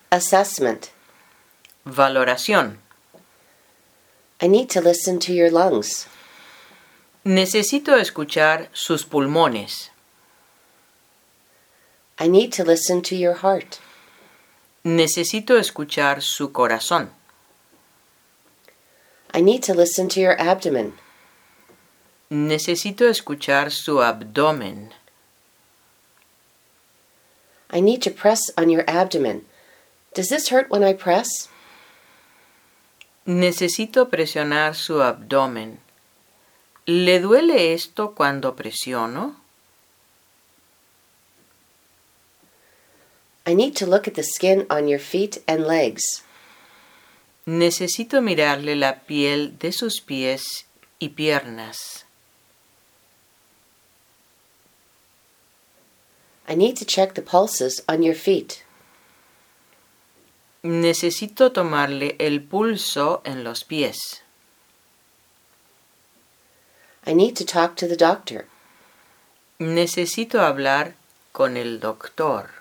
Assessment. Valoración. I need to listen to your lungs. Necesito escuchar sus pulmones. I need to listen to your heart. Necesito escuchar su corazón. I need to listen to your abdomen. Necesito escuchar su abdomen. I need to press on your abdomen. Does this hurt when I press? Necesito presionar su abdomen. ¿Le duele esto cuando presiono? I need to look at the skin on your feet and legs. Necesito mirarle la piel de sus pies y piernas. I need to check the pulses on your feet. Necesito tomarle el pulso en los pies. I need to talk to the doctor. Necesito hablar con el doctor.